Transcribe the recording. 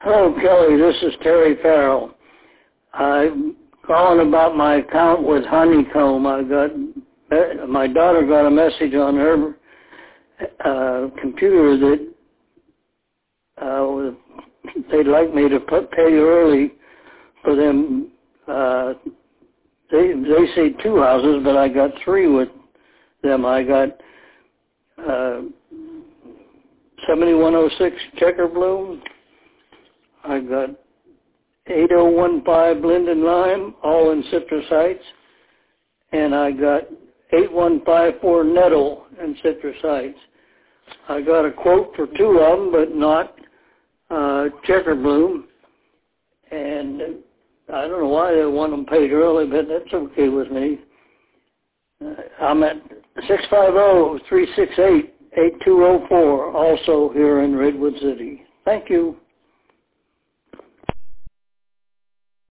Hello, Kelly. This is Terry Farrell. I'm calling about my account with Honeycomb. My daughter got a message on her computer that they'd like me to pay early for them. They say 2 houses, but I got 3 with them. I got 7106 Checker Bloom. I got 8015 Linden Lime, all in Citrus Heights. And I got 8154 Nettle in Citrus Heights. I got a quote for 2 of them, but not Checker Bloom. And I don't know why they want them paid early, but that's okay with me. I'm at 650-368-8204, also here in Redwood City. Thank you.